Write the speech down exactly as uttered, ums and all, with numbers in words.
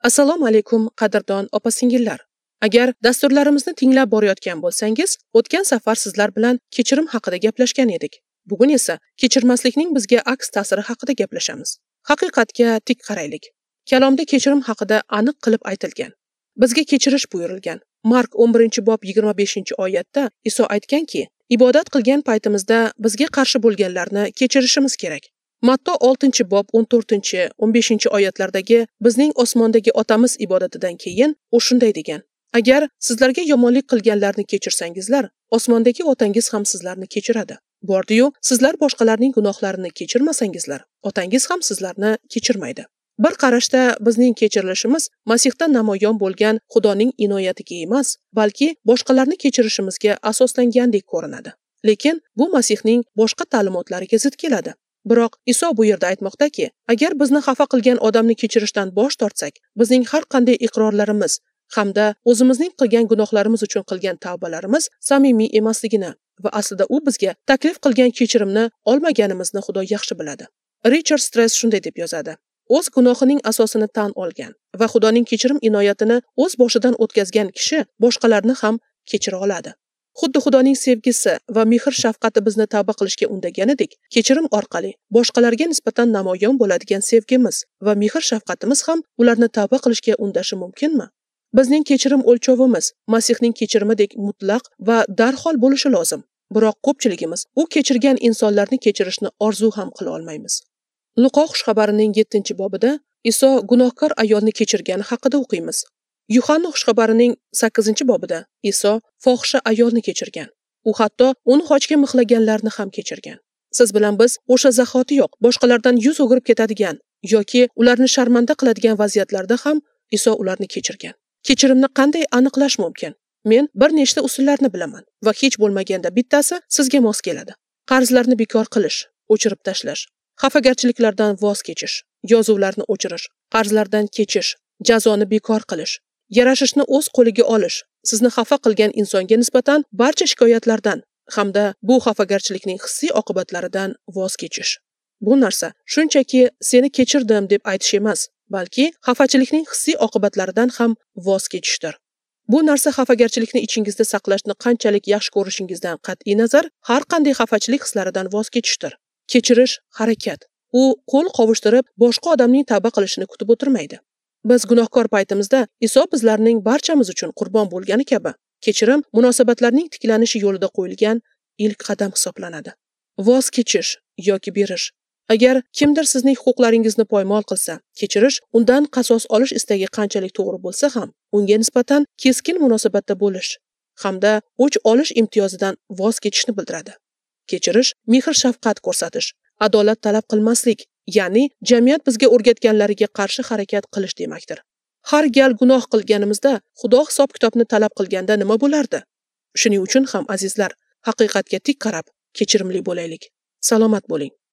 Assalomu alaykum qadrdon opa-singillar. Agar dasturlarimizni tinglab borayotgan bo'lsangiz, o'tgan safar sizlar bilan kechirim haqida gaplashgan edik. Bugun esa kechirmaslikning bizga aks ta'siri haqida gaplashamiz. Haqiqatga tik qaraylik. Kalomda kechirim haqida aniq qilib aytilgan. Bizga kechirish buyurilgan. Mark o'n birinchi bob yigirma beshinchi oyatda Iso aytganki, ibodat qilgan paytimizda bizga qarshi bo'lganlarni kechirishimiz kerak. Matto oltinchi bob o'n to'rtinchi o'n beshinchi oyatlardagi bizning osmondagi otamiz ibodatidan keyin u shunday degan: Agar sizlarga yomonlik qilganlarni kechirsangizlar, osmondagi otangiz ham sizlarni kechiradi. Bordi-yu, sizlar boshqalarning gunohlarini kechirmasangizlar, otangiz ham sizlarni kechirmaydi. Bir qarashda bizning kechirilishimiz Masihda namoyon bo'lgan Xudoning inoyatiga emas, balki boshqalarni kechirishimizga asoslangandek ko'rinadi. Lekin bu Masihning boshqa ta'limotlariga zid keladi. Biroq Iso bu yerda aytmoqdaki, agar bizni xafa qilgan odamni kechirishdan bosh tortsak, bizning har qanday iqrorlarimiz hamda o'zimizning qilgan gunohlarimiz uchun qilgan tavbalarimiz samimiy emasligini va aslida u bizga taklif qilgan kechirimni olmaganimizni Xudo yaxshi biladi. Richard Stress shunday deb yozadi: O'z gunohining asosini tan olgan va Xudoning kechirim inoyatini o'z boshidan o'tkazgan kishi boshqalarni ham kechira oladi. Xuddi Xudoning sevgisi va mehr shafqati bizni tavba qilishga undaganidek, kechirim orqali boshqalarga nisbatan namoyon bo'ladigan sevgimiz va mehr shafqatimiz ham ularni tavba qilishga undashi mumkinmi? Bizning kechirim o'lchovimiz Masihning kechirimidek mutlaq va darhol bo'lishi lozim. Biroq ko'pchiligimiz u kechirgan insonlarni kechirishni orzu ham qila olmaymiz. Luqo xushxabarining yettinchi bobida Iso gunohkor ayolni kechirgani haqida o'qiymiz. Yuhanna xushxabarining sakkizinchi bobida Iso fohisha ayolni kechirgan. U hatto uni xochga mixlaganlarni ham kechirgan. Siz bilan biz o'sha zahotiyoq boshqalardan yuz o'girib ketadigan yoki ularni sharmanda qiladigan vaziyatlarda ham Iso ularni kechirgan. Kechirimni qanday aniqlash mumkin? Men bir nechta usullarni bilaman va hech bo'lmaganda bittasi sizga mos keladi. Qarzlarni bekor qilish, o'chirib tashlash, xafagarchiliklardan voz kechish, yozuvlarni o'chirish, qarzlardan kechish, jazoni bekor qilish, yarashishni o'z qo'liga olish, sizni xafa qilgan insonga nisbatan barcha shikoyatlardan hamda bu xafagarchilikning hissiy oqibatlaridan voz kechish. Bu narsa shunchaki seni kechirdim deb aytish emas, balki xafachilikning hissiy oqibatlaridan ham voz kechishdir. Bu narsa xafagarchilikni ichingizda saqlashni qanchalik yaxshi ko'rishingizdan qat'iy nazar, har qanday xafachilik hislaridan voz kechishdir. Kechirish harakat. U qo'l qovushtirib boshqa odamning tavba qilishini kutib o'tirmaydi. Biz gunohkor paytimizda Iso bizlarning barchamiz uchun qurbon bo'lgani kabi, kechirim munosabatlarning tiklanishi yo'lida qo'yilgan ilk qadam hisoblanadi. Voz kechish yoki berish. Agar kimdir sizning huquqlaringizni poymol qilsa, kechirish undan qasos olish istagi qanchalik to'g'ri bo'lsa ham, unga nisbatan keskin munosabatda bo'lish hamda o'ch olish imtiyozidan voz kechishni bildiradi. Kechirish mehr shafqat ko'rsatish, adolat talab qilmaslik, ya'ni jamiyat bizga o'rgatganlariga qarshi harakat qilish demakdir. Har gal gunoh qilganimizda Xudo hisob-kitobni talab qilganda nima bo'lardi? Shuning uchun ham azizlar, haqiqatga tik qarab, kechirimli bo'laylik. Salomat bo'ling.